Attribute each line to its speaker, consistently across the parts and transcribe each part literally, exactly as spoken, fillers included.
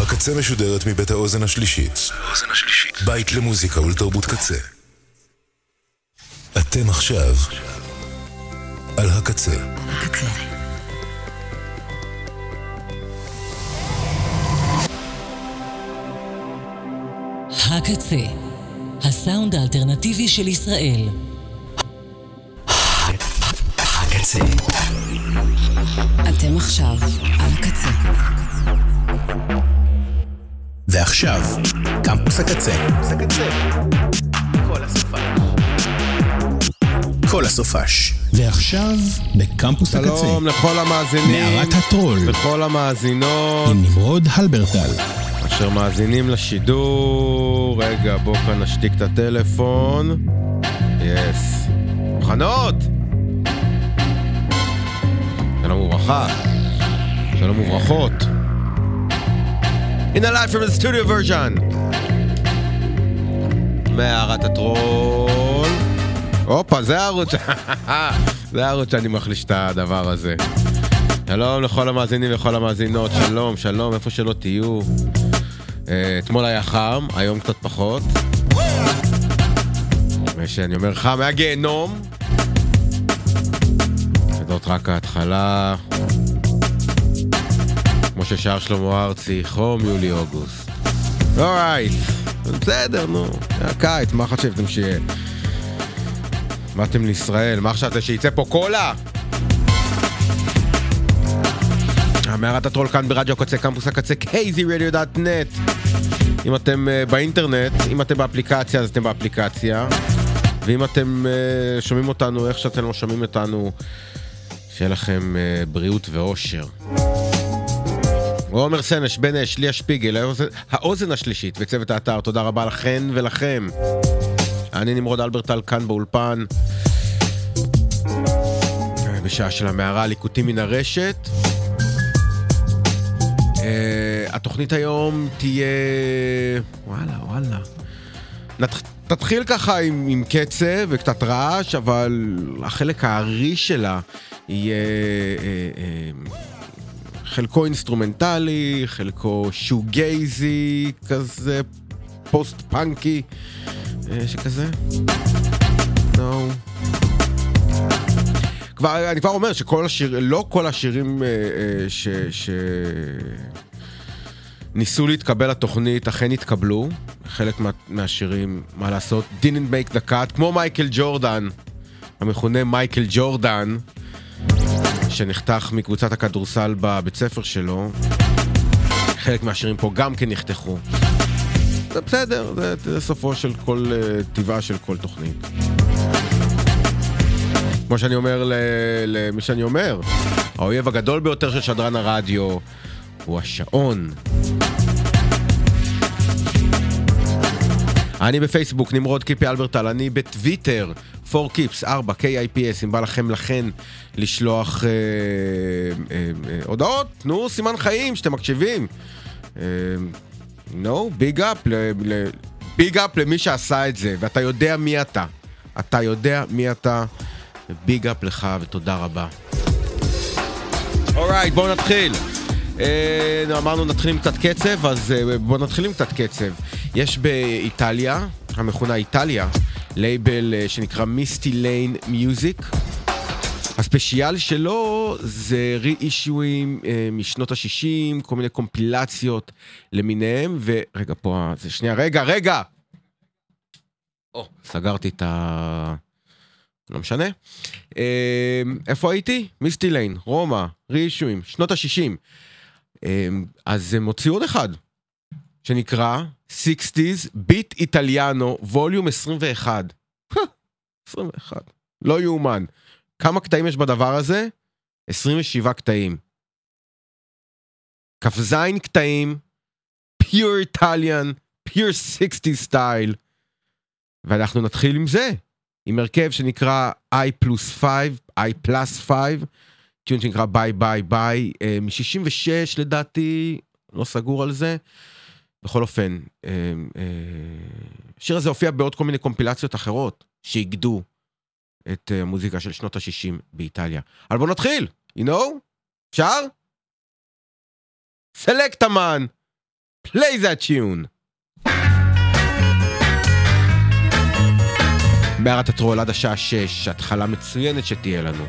Speaker 1: הקצה משודרת מבית האוזן השלישית. בית למוזיקה ולתרבות קצה. אתם עכשיו על הקצה. הקצה.
Speaker 2: הקצה, הסאונד האלטרנטיבי של ישראל. הקצה. אתם עכשיו על הקצה.
Speaker 3: ועכשיו, קמפוס הקצה. כל הסופש. כל הסופש. ועכשיו, בקמפוס הקצה.
Speaker 4: שלום לכל המאזינים.
Speaker 3: מערת הטרול.
Speaker 4: לכל המאזינות.
Speaker 3: עם נמרוד הלברטל.
Speaker 4: אשר מאזינים לשידור. רגע, בוא כאן נשתיק את הטלפון. יס. מוכנות? שלום וברכה. שלום וברכות. In a live from the studio version. מערת הטרול. אופה, זה הערוץ. זה הערוץ שאני מחליש את הדבר הזה. שלום לכל המאזינים ולכל המאזינות. שלום, שלום, איפה שלא תהיו. אתמול היה חם, היום קצת פחות. ושאני אומר חם, היה גיהנום. זאת רק ההתחלה. כמו ששר שלמה ארצי, חום יולי אוגוסט. אורייט, בסדר, נו. היה קיץ, מה חשבתם שיהיה? באתם לישראל, מה חשבתם שיצא פה קולה? מערת הטרול כאן ברדיו הקצה, קמפוס הקצה, קייזי רדיו דוט נט. אם אתם uh, באינטרנט, אם אתם באפליקציה, אז אתם באפליקציה. ואם אתם uh, שומעים אותנו, איך שאתם לא שומעים אותנו, שיהיה לכם uh, בריאות ואושר. עומר סנש, בן אש, ליה שפיגל, האוזן, האוזן השלישית וצוות האתר, תודה רבה לכן ולכם. אני נמרוד אלברטל כאן באולפן, בשעה של המערה, ליקוטים מן הרשת. Uh, התוכנית היום תהיה... וואלה, וואלה. נת... תתחיל ככה עם, עם קצב וקצת רעש, אבל החלק הארי שלה יהיה... Uh, uh, חלקו אינסטרומנטלי, חלקו שוגייזי, כזה פוסט פאנקי, שכזה. נו. כבר, אני כבר אומר שכל השיר, לא כל השירים ש, ש... ניסו להתקבל לתוכנית, אכן התקבלו. חלק מה, מהשירים, מה לעשות, didn't make the cut, כמו מייקל ג'ורדן, המכונה מייקל ג'ורדן, שנחתך מקבוצת הכדורסל בבית ספר שלו. חלק מהשירים פה גם כן נחתכו. זה בסדר, זה, זה סופו של כל uh, טבעה של כל תוכנית. כמו שאני אומר למי שאני אומר, האויב הגדול ביותר של שדרן הרדיו הוא השעון. אני בפייסבוק נמרוד קיפי אלברטל, אני בטוויטר פור קיפס ארבע קיי איי פי אס, אם בא לכם לכן לשלוח אה, אה, אה, הודעות, תנו סימן חיים שאתם מקשיבים. נו, ביג אפ, ביג אפ למי שעשה את זה, ואתה יודע מי אתה. אתה יודע מי אתה, ביג אפ לך ותודה רבה. אורייט, בואו נתחיל. אה, אמרנו נתחיל עם קצת קצב, אז אה, בואו נתחיל עם קצת קצב. יש באיטליה, המכונה איטליה, לייבל שנקרא מיסטי ליין מיוזיק. הספציאל שלו זה רי-אישויים משנות ה-שישים, כל מיני קומפילציות למיניהם, ורגע פה, זה שנייה, רגע, רגע! או, סגרתי את ה... לא משנה. איפה הייתי? מיסטי ליין, רומא, רי-אישויים, שנות ה-שישים. אז הם הוציאו עוד אחד, שנקרא שישים ביט איטליאנו, ווליום עשרים ואחת. עשרים ואחת. לא יאומן. כמה קטעים יש בדבר הזה? עשרים ושבעה קטעים. כפזיים קטעים, pure Italian, pure שישים style. ואנחנו נתחיל עם זה. עם הרכב שנקרא I plus five, I plus five, טיון שנקרא ביי ביי ביי, מ-שישים ושש לדעתי, לא סגור על זה. בכל אופן, השיר הזה הופיע בעוד כל מיני קומפילציות אחרות, שהגדו את המוזיקה של שנות ה-שישים באיטליה. אבל בואו נתחיל, you know? אפשר? סלקט אמן, play that tune. בערת הטרול עד השעה שש, התחלה מצוינת שתהיה לנו.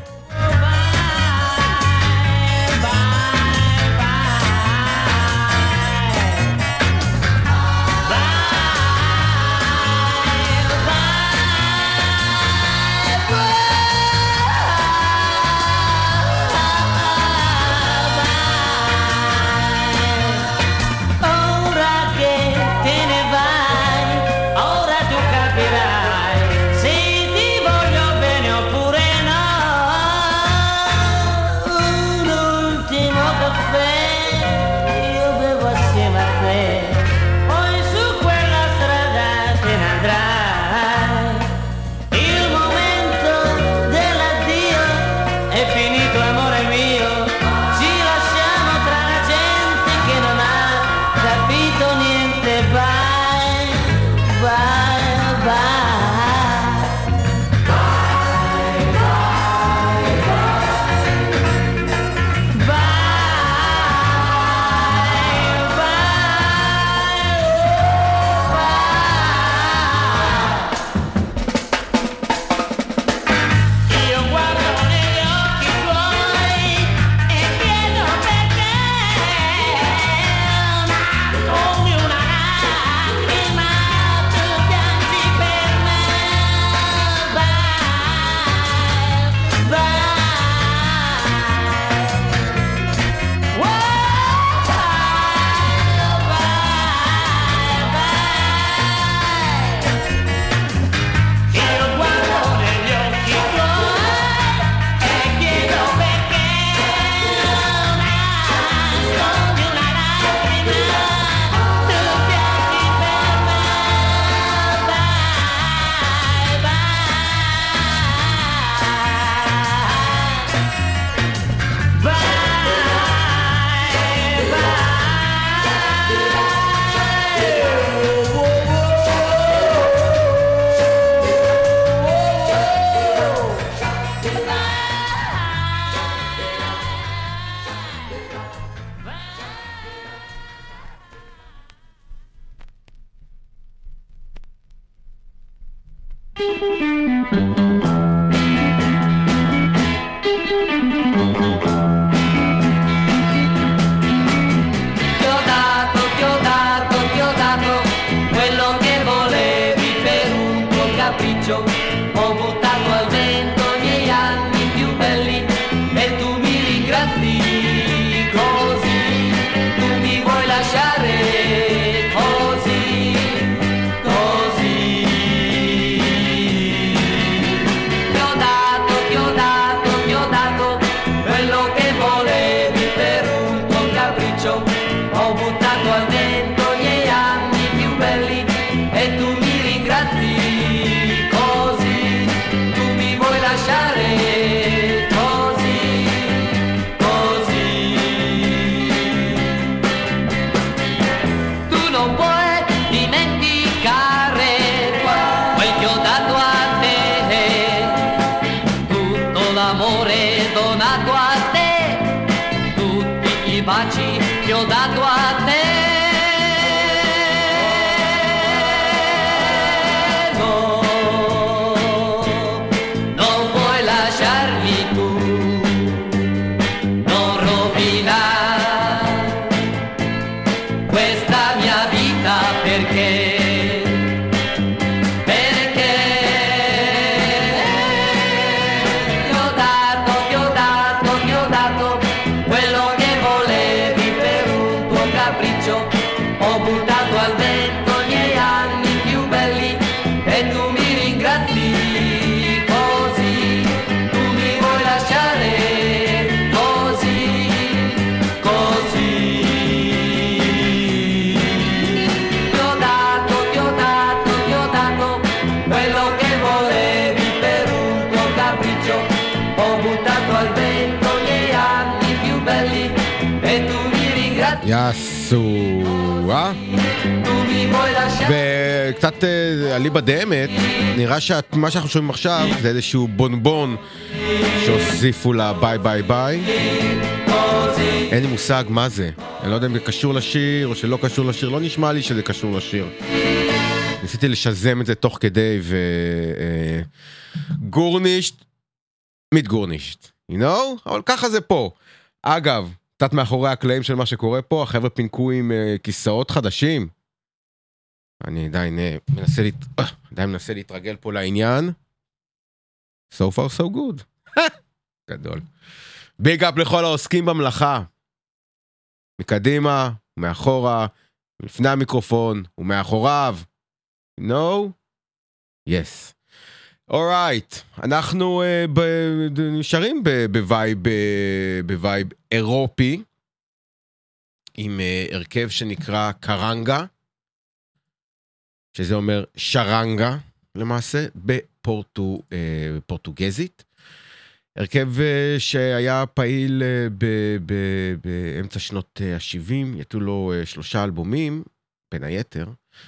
Speaker 4: יסוע וקצת עלי בדמת, נראה שמה שאנחנו שומעים עכשיו זה איזשהו בונבון שהוסיפו לה ביי ביי ביי, אין לי מושג מה זה, אני לא יודע אם זה קשור לשיר או שלא קשור לשיר, לא נשמע לי שזה קשור לשיר. ניסיתי לשזם את זה תוך כדי, ו... גורנישט, מתגורנישט, you know? אבל ככה זה פה. אגב, קצת מאחורי הקלעים של מה שקורה פה, החבר'ה פינקו עם uh, כיסאות חדשים. אני עדיין uh, מנסה, להת... uh, עדיין מנסה להתרגל פה לעניין. So far so good. גדול. ביג אפ לכל העוסקים במלאכה. מקדימה, מאחורה, לפני המיקרופון, ומאחוריו. No? Yes. Alright, אנחנו uh, ב- נשארים ב- בווייב, ב- בווייב אירופי, עם uh, הרכב שנקרא קרנגה, שזה אומר שרנגה, למעשה, בפורטוגזית. הרכב uh, שהיה פעיל uh, ב- ב- באמצע שנות ה-שבעים, יתו לו uh, שלושה אלבומים, בין היתר,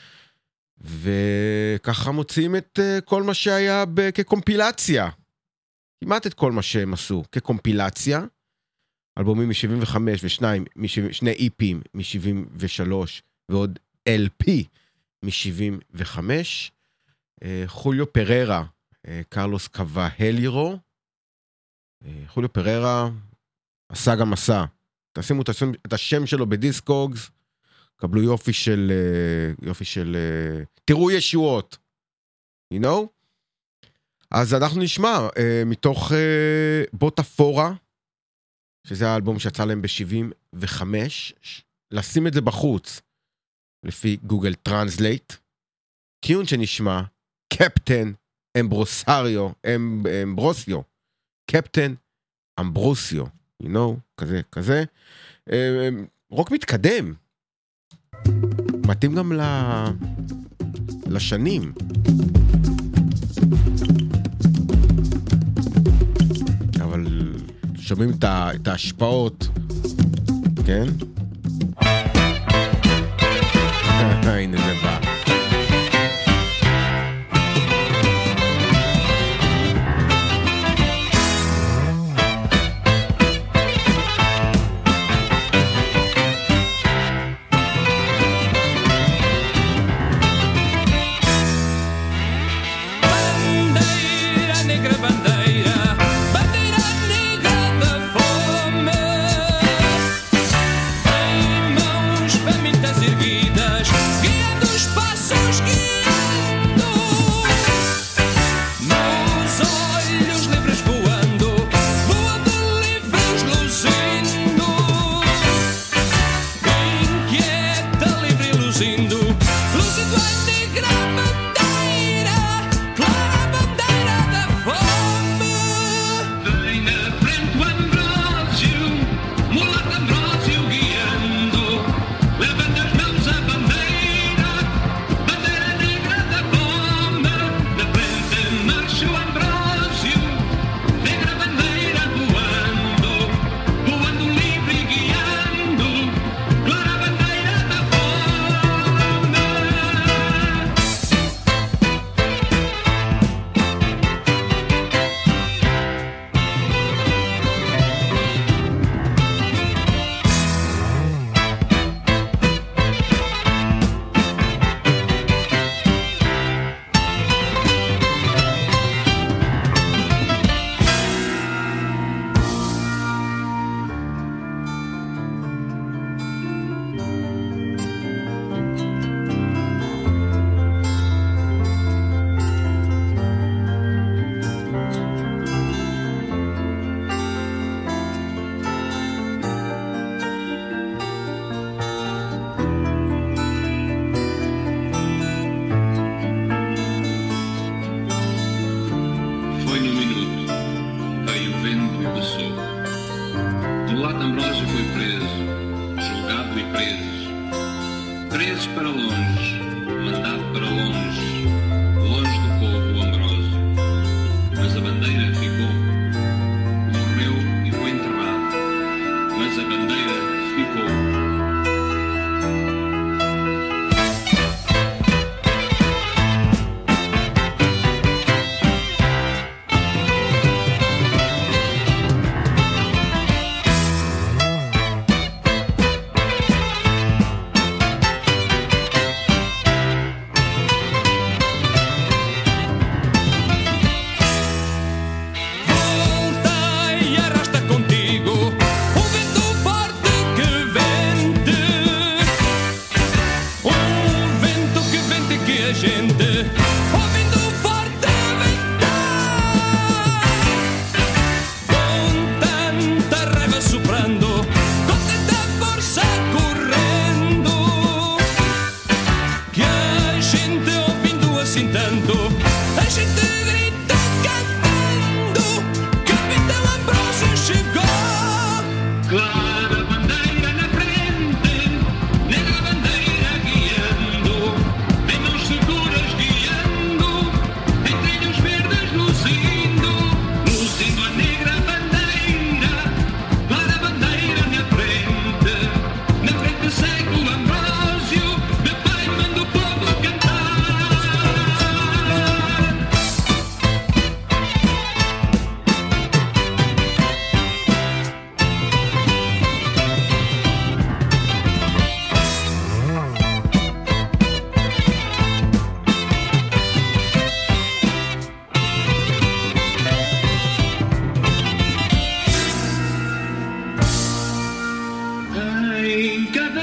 Speaker 4: וככה מוצאים את uh, כל מה שהיה ב- כקומפילציה. כמעט את כל מה שהם עשו כקומפילציה. אלבומים מ-שבעים וחמש ושניים, שני איפים מ-שבעים ושלוש ועוד אל פי מ-שבעים וחמש. Uh, חוליו פררה, uh, קרלוס קוואהלירו. Uh, חוליו פררה עשה גם מסע. תשימו את השם, את השם שלו בדיסקוגס. קבלו יופי של, יופי של, תראו ישועות, you know? אז אנחנו נשמע מתוך בוטאפורה, שזה האלבום שיצא להם ב-שבעים וחמש, לשים את זה בחוץ, לפי גוגל טרנסלייט, טיון שנשמע, קפטן אמברוסריו, אמברוסיו, קפטן אמברוסיו, you know, כזה, כזה, רוק מתקדם, מתאים גם לשנים. אבל שומעים את ההשפעות, כן? הנה זה בא.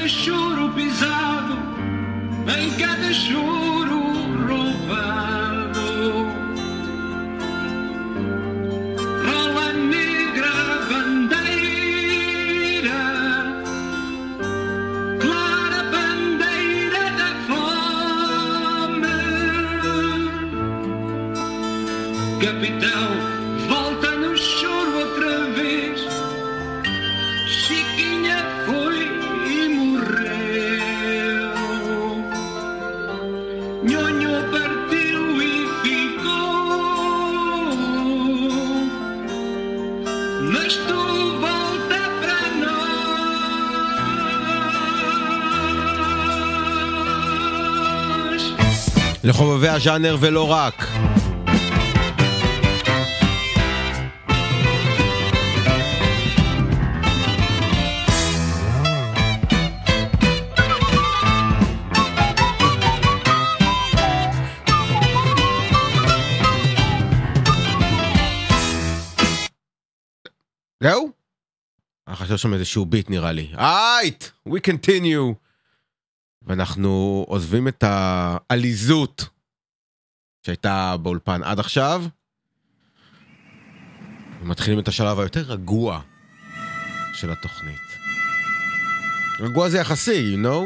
Speaker 5: choro pisado, em cada choro roubado. Rola a negra bandeira, clara bandeira da fome. Capitão, volta no choro outra vez. Chiquinha foi e morreu. Nhonho partiu e ficou, mas tu volta para nós.
Speaker 4: לחובבי הז'אנר ולא רק. זהו? אני חושב שם איזשהו ביט נראה לי. אייט! We continue! ואנחנו עוזבים את העליזות שהייתה באולפן עד עכשיו, ומתחילים את השלב היותר רגוע של התוכנית. רגוע זה יחסי, you know?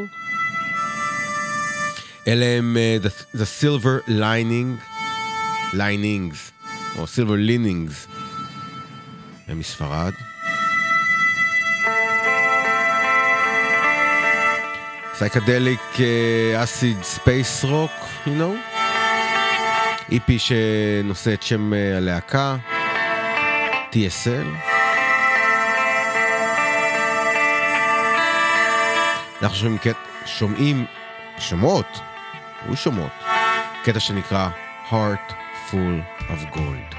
Speaker 4: אלה הם uh, the, the silver lining, linings, או silver linings, הם מספרד. סייקדליק אסיד ספייס רוק, you know? איפי שנושא את שם הלהקה, טי אס אל. אנחנו שומעים, שומעים, שומעות, הוא שומעות, קטע שנקרא Heart Full of Gold.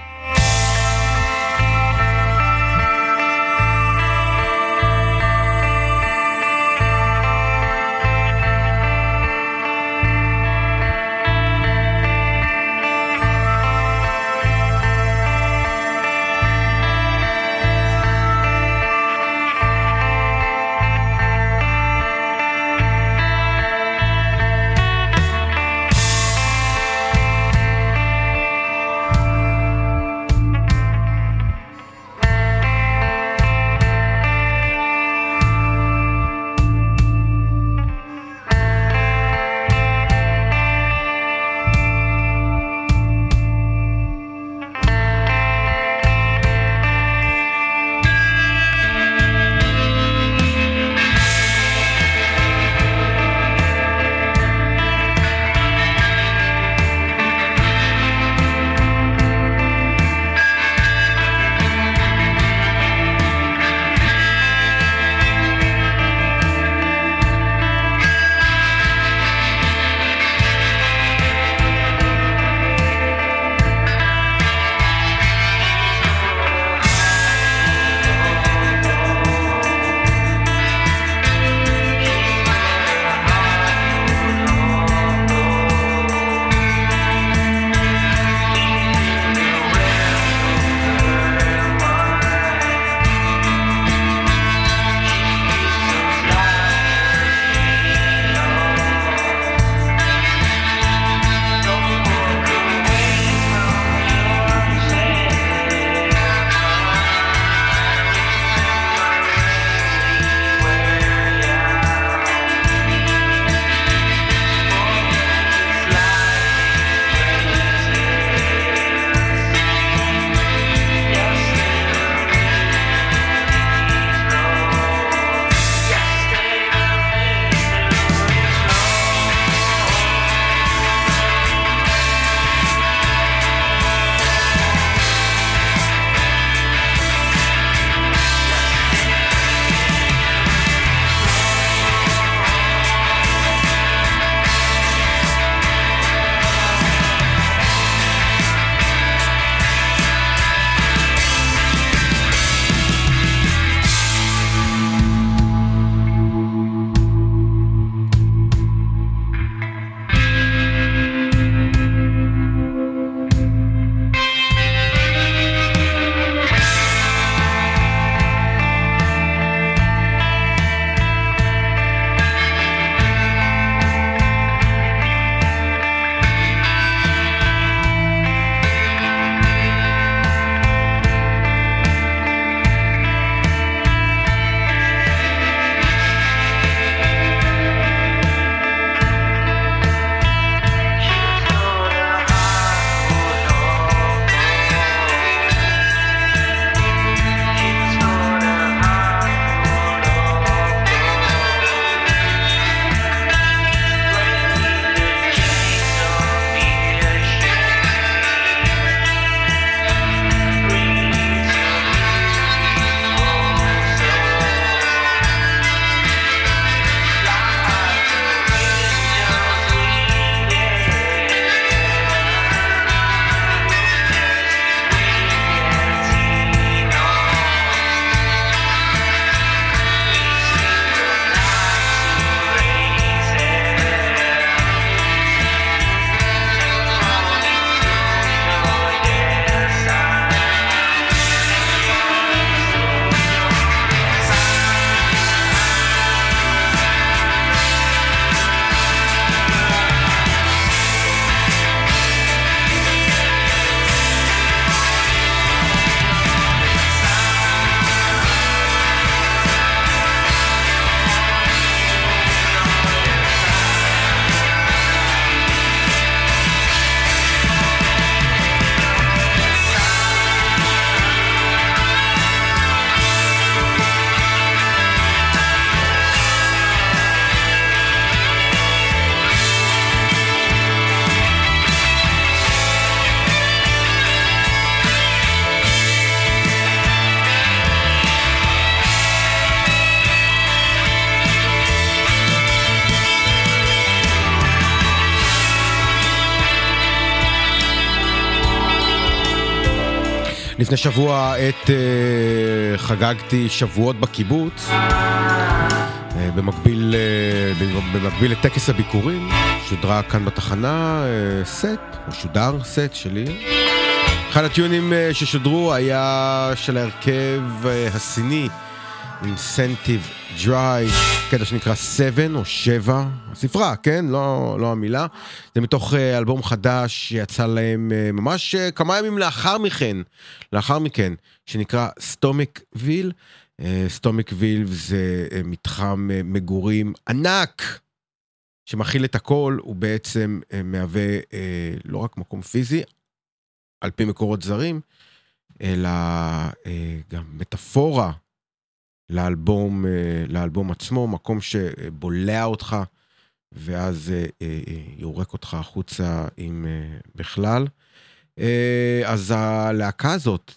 Speaker 4: לפני שבוע את uh, חגגתי שבועות בקיבוץ, uh, במקביל, uh, במקביל לטקס הביקורים, שודרה כאן בתחנה uh, סט, או שודר סט שלי. אחד הטיונים uh, ששודרו היה של ההרכב uh, הסיני, Incentive Drive, קטע שנקרא שבע או שבע, הספרה, כן? לא, לא המילה. זה מתוך uh, אלבום חדש שיצא להם uh, ממש uh, כמה ימים לאחר מכן, לאחר מכן, שנקרא סטומקוויל. uh, סטומקוויל זה uh, מתחם uh, מגורים ענק, שמכיל את הכל, הוא בעצם uh, מהווה uh, לא רק מקום פיזי, על פי מקורות זרים, אלא uh, גם מטאפורה, לאלבום, לאלבום עצמו, מקום שבולע אותך, ואז יורק אותך החוצה עם בכלל. אז הלהקה הזאת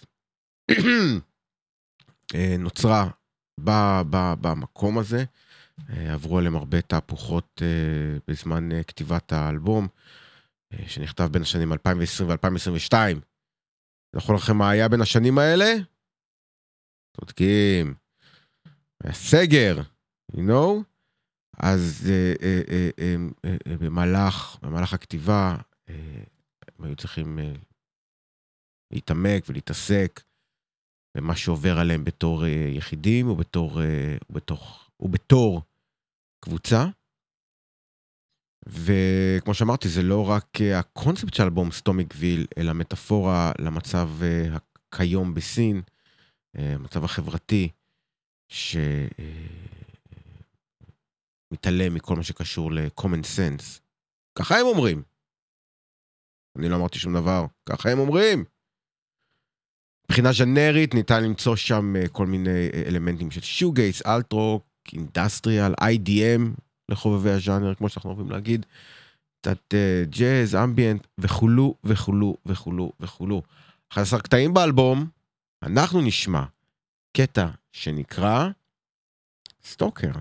Speaker 4: נוצרה במקום הזה, עברו עליהם הרבה תהפוכות בזמן כתיבת האלבום, שנכתב בין השנים אלפיים ועשרים ו-אלפיים עשרים ושתיים. זכור לכם מה היה בין השנים האלה? צודקים. סגר, you know, אז uh, uh, uh, uh, uh, במהלך, במהלך הכתיבה, uh, הם היו צריכים uh, להתעמק ולהתעסק במה שעובר עליהם בתור uh, יחידים, ובתור, uh, ובתוך, ובתור קבוצה. וכמו שאמרתי, זה לא רק uh, הקונספט של אלבום סטומקוויל, אלא מטאפורה למצב uh, כיום בסין, uh, המצב החברתי, שמתעלם מכל מה שקשור ל-common sense. ככה הם אומרים. אני לא אמרתי שום דבר. ככה הם אומרים. מבחינה ז'נרית ניתן למצוא שם כל מיני אלמנטים של שוגייס, אלטרוק, אינדסטריאל, איי די אם, לחובבי הז'אנר, כמו שאנחנו אוהבים להגיד, קצת ג'אז, אמביאנט, וכולו, וכולו, וכולו, וכולו. אחד עשר קטעים באלבום, אנחנו נשמע קטע שנקרא סטוקר.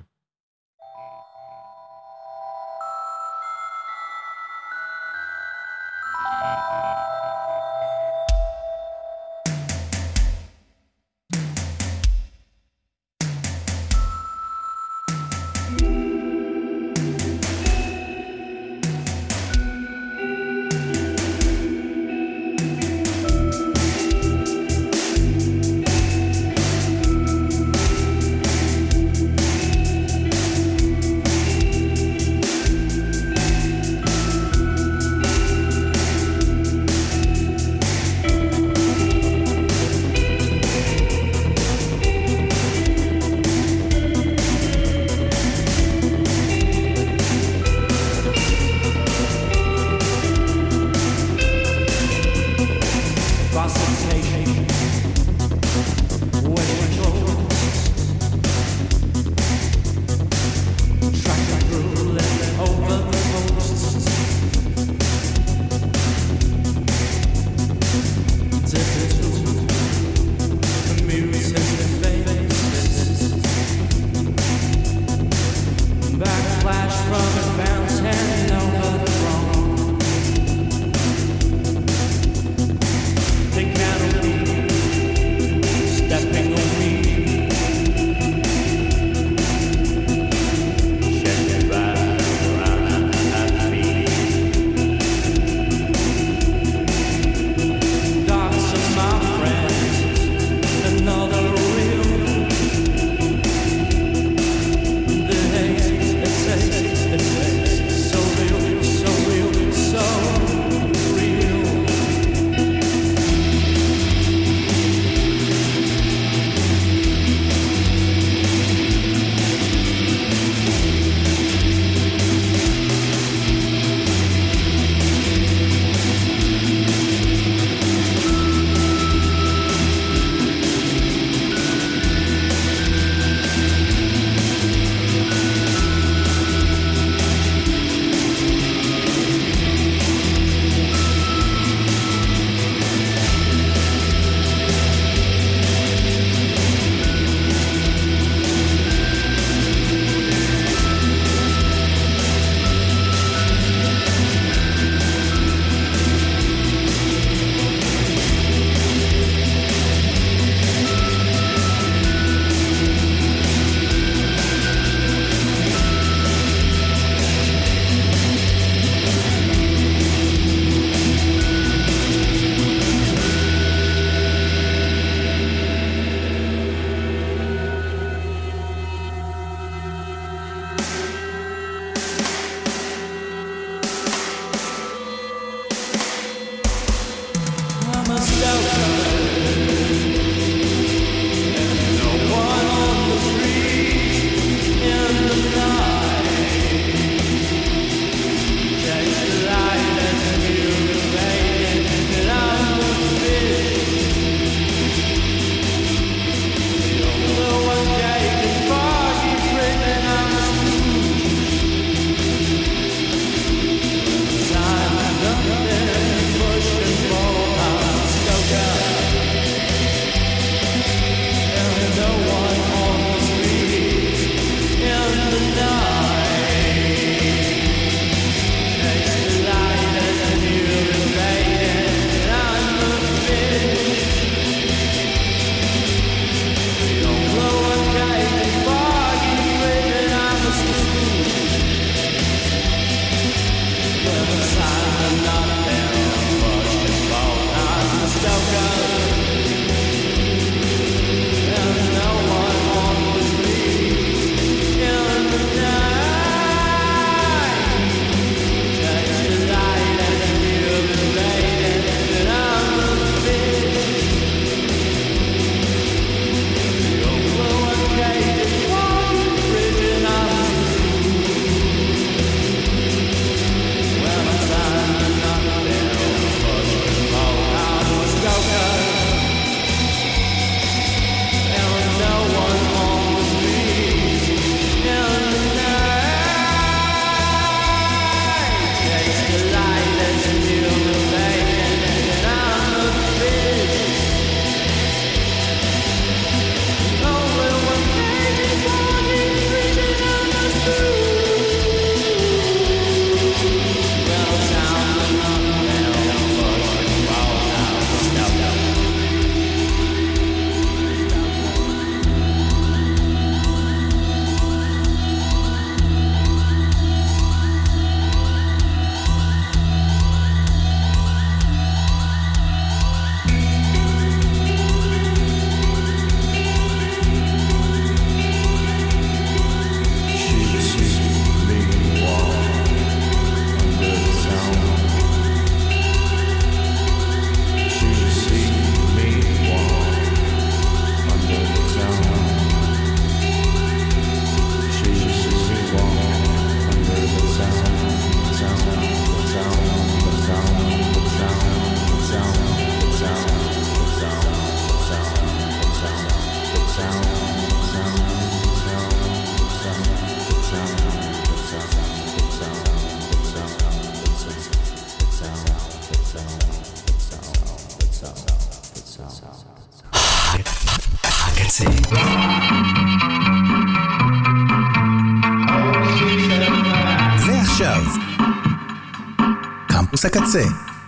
Speaker 3: קמפוס הקצה.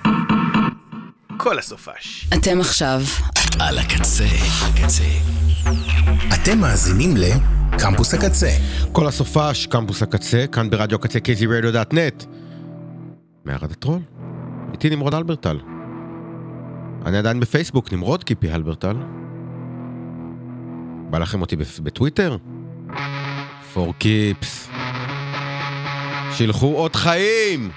Speaker 3: כל הסופש.
Speaker 2: אתם עכשיו
Speaker 3: על הקצה. הקצה. אתם מאזינים לקמפוס הקצה.
Speaker 4: כל הסופש, קמפוס הקצה, כאן ברדיו הקצה קייזי רדיו דאט נט. מערד הטרול. איתי נמרוד אלברטל. אני עדיין בפייסבוק, נמרוד קיפי אלברטל. בא לכם אותי בטוויטר? פור קיפס. שילחו עוד חיים.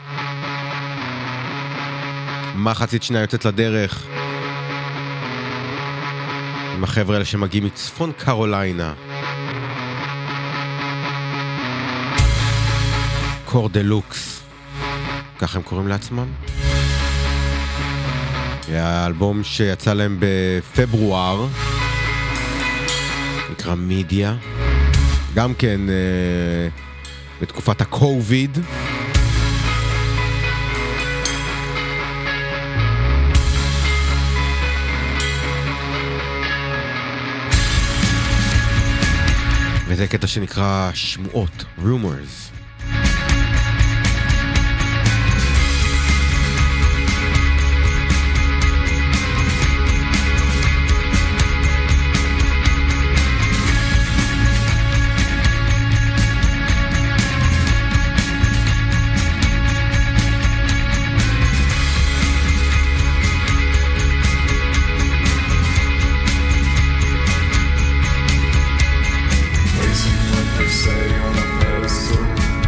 Speaker 4: מחצית שנייה יוצאת לדרך. עם החבר'ה האלה שמגיעים מצפון קרוליינה. קור דלוקס. ככה הם קוראים לעצמם. האלבום שיצא להם בפברואר. נקרא מידיה. גם כן אה, בתקופת הקוביד. וזה קטע שנקרא שמועות, rumors.
Speaker 6: Say on a pedestal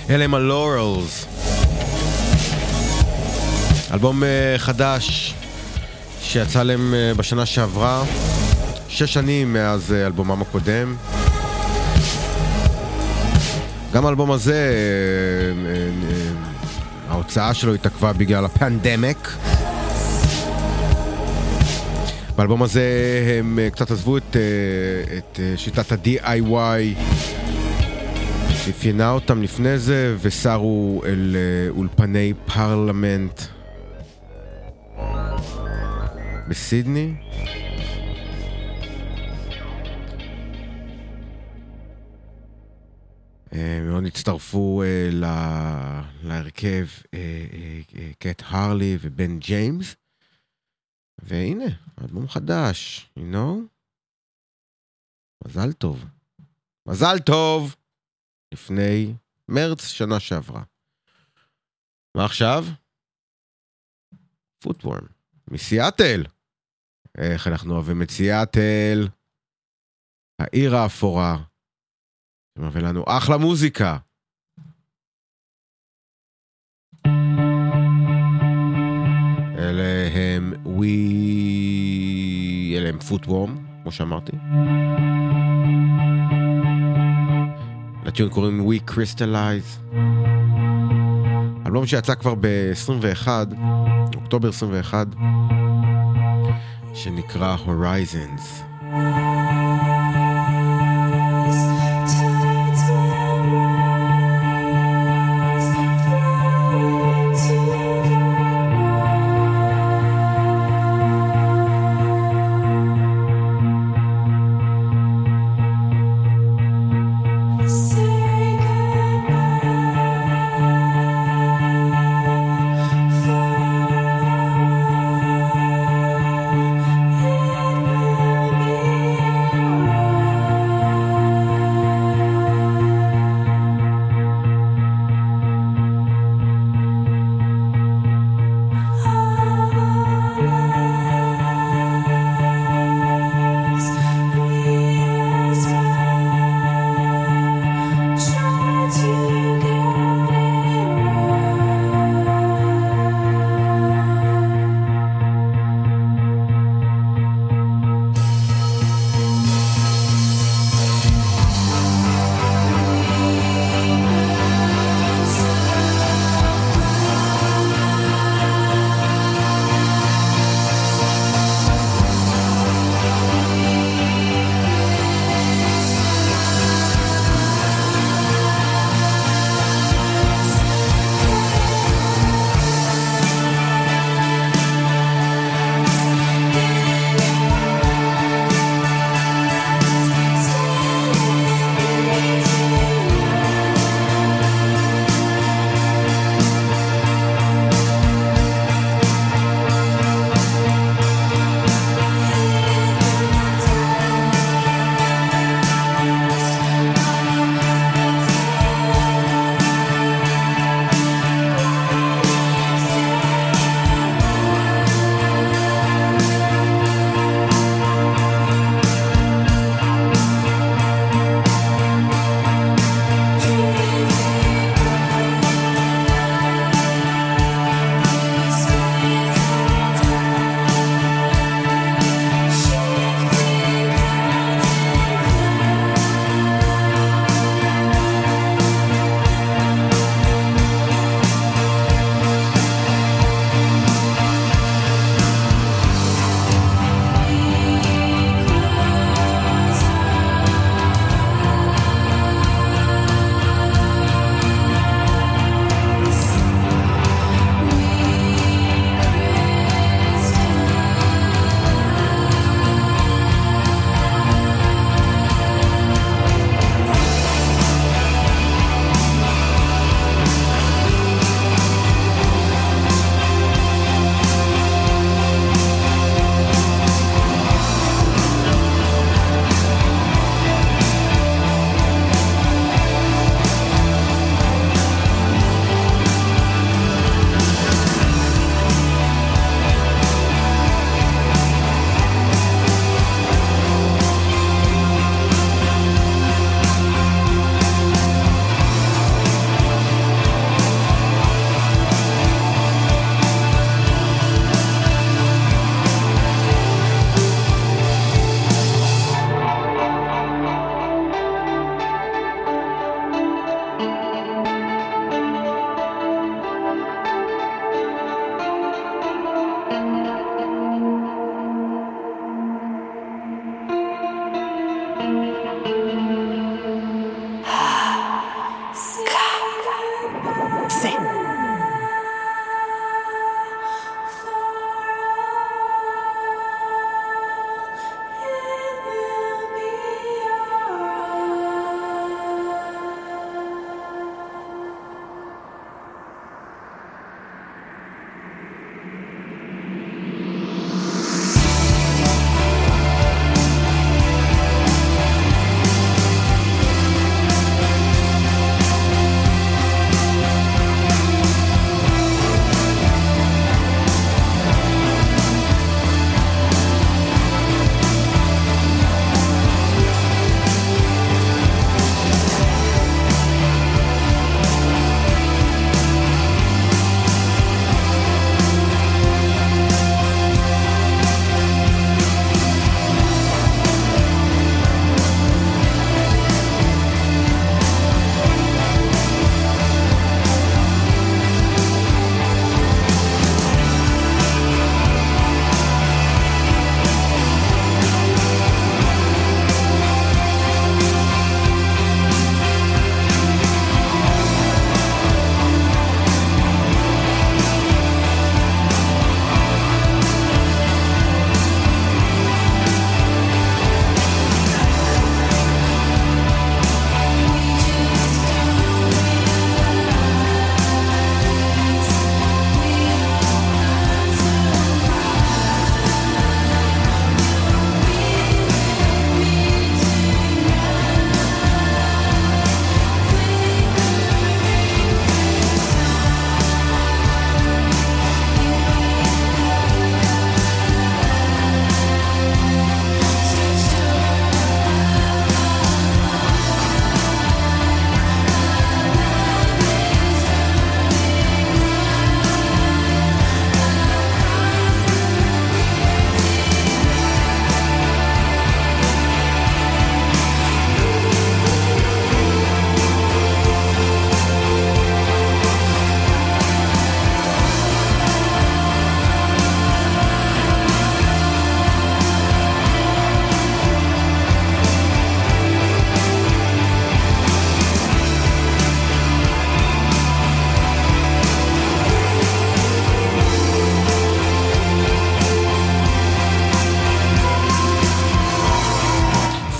Speaker 4: אלה הם ה-Laurels. אלבום חדש שיצא להם בשנה שעברה, שש שנים מאז אלבומם הקודם. גם האלבום הזה, ההוצאה שלו התעכבה בגלל הפנדמיק. באלבום הזה הם קצת עזבו את, את שיטת ה-די איי וואי שאפיינה אותם לפני זה, וסרו אל אולפני פרלמנט בסידני. מאוד הצטרפו להרכב קט הרלי ובן ג'יימס, והנה, אלבום חדש, you know? מזל טוב. מזל טוב! לפני מרץ שנה שעברה. מה עכשיו? פוטוורם. מסיאטל. איך אנחנו אוהבים את סיאטל. העיר האפורה. שמביא לנו אחלה מוזיקה. אלה הם ווי... אלה הם פוטוורם, כמו שאמרתי. לטיון קוראים We Crystallize. אלבום שיצא כבר ב-עשרים ואחד, אוקטובר עשרים ואחד, שנקרא Horizons.
Speaker 6: It will be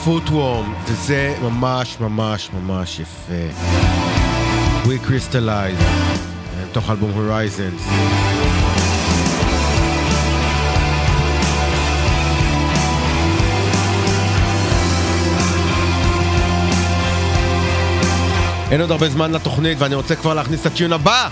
Speaker 4: פוטוורם, וזה ממש ממש ממש יפה. We Crystallize, מתוך אלבום Horizons. אין עוד הרבה זמן לתוכנית ואני רוצה כבר להכניס את הטיון הבא.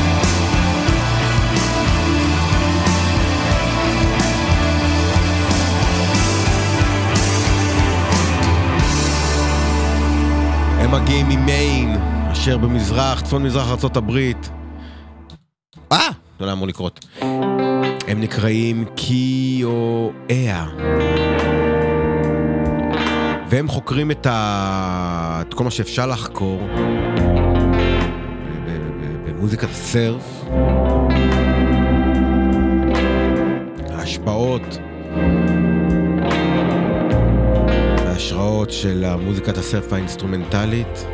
Speaker 4: הם מגיעים ממיין, אשר במזרח, צפון מזרח ארצות הברית. אה, לא יודע אמור לקרות. הם נקראים קיו-אה. והם חוקרים את, ה... את כל מה שאפשר לחקור במוזיקת הסרף, ההשפעות וההשראות של מוזיקת הסרף האינסטרומנטלית.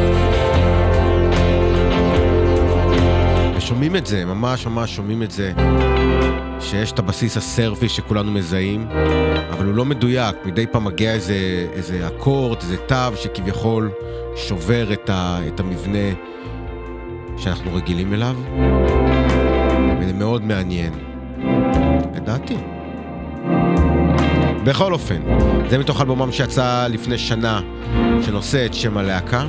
Speaker 4: ושומעים את זה, ממש ממש שומעים את זה, שיש את הבסיס הסרפי שכולנו מזהים, אבל הוא לא מדויק. מדי פעם מגיע איזה, איזה אקורד, איזה תו שכביכול שובר את, ה, את המבנה שאנחנו רגילים אליו. וזה מאוד מעניין. לדעתי. בכל אופן, זה מתוך אלבומם שיצא לפני שנה, שנושא את שם הלהקה,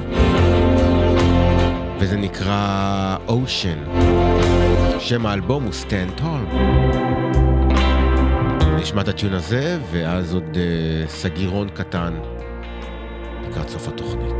Speaker 4: וזה נקרא Ocean. שם האלבום הוא Stand Tall. נשמע את הטיון הזה, ואז עוד uh, סגירון קטן לקראת סוף התוכנית.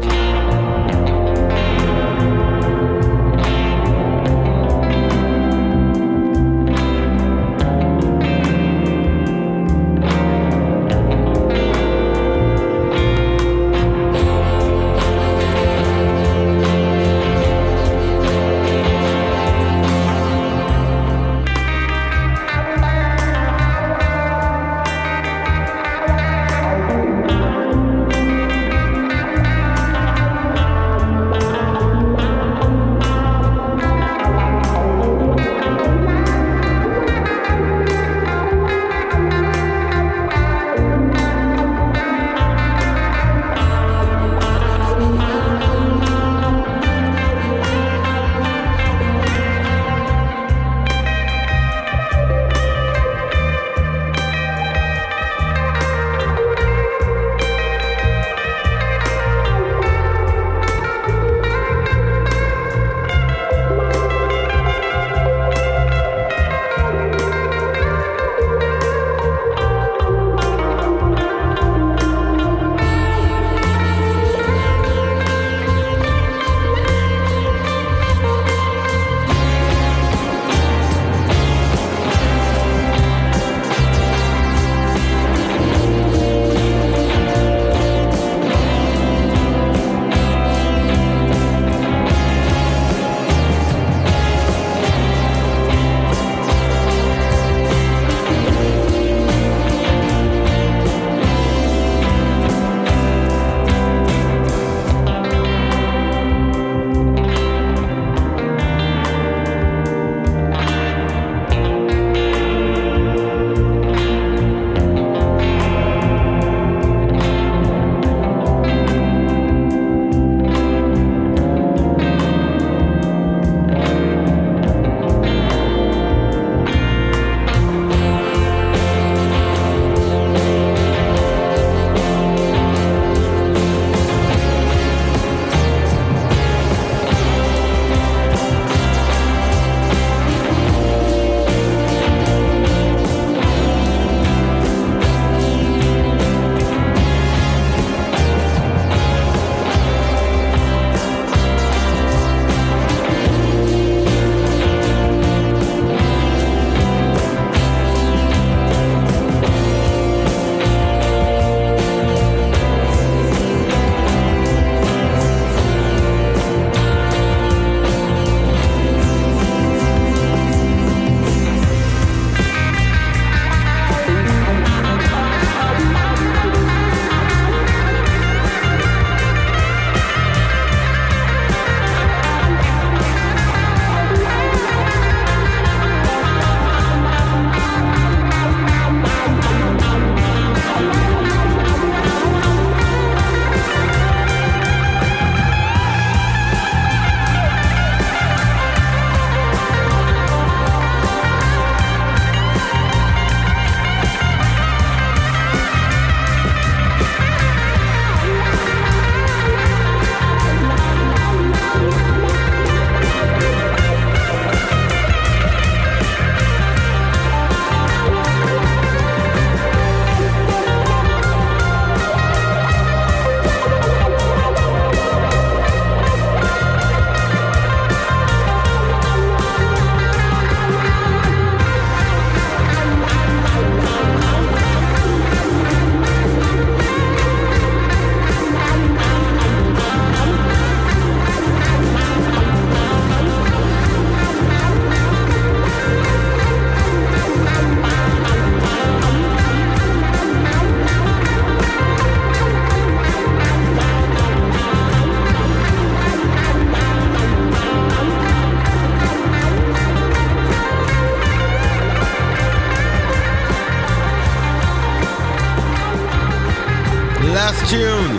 Speaker 4: tune.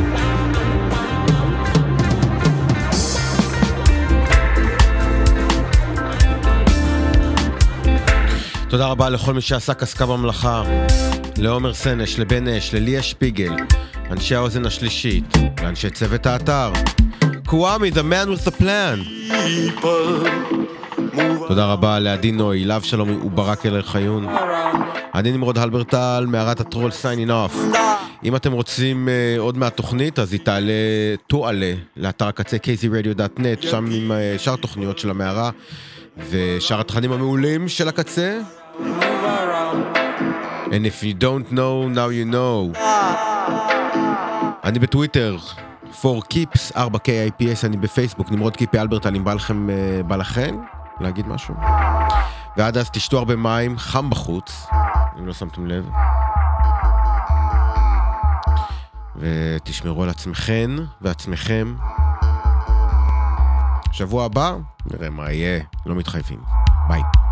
Speaker 4: תודה רבה לכל מי שעסק עסקה במלאכה, לעומר סנש, לבן אש, לליה שפיגל, אנשי האוזן השלישית, לאנשי צוות האתר, קוואמי, the man with the plan. תודה רבה לעדי נוי, לאב שלום וברק אל חיון. אני נמרוד הלברטל, מערת הטרול signing off. אם אתם רוצים uh, עוד מהתוכנית, אז היא תעלה, תועלה, לאתר הקצה קי זי רדיו דוט נט, שם עם uh, שאר תוכניות של המערה, ושאר התכנים המעולים של הקצה. And if you don't know, now you know. אני בטוויטר, for keeps, ארבע קיי איי פי אס, אני בפייסבוק, נמרוד קיפי אלברטל, אם בא לכם, uh, בא לכם, להגיד משהו. ועד אז תשתו הרבה מים, חם בחוץ, אם לא שמתם לב. ותשמרו על עצמכן ועצמכם. שבוע הבא, נראה מה יהיה, לא מתחייבים. ביי.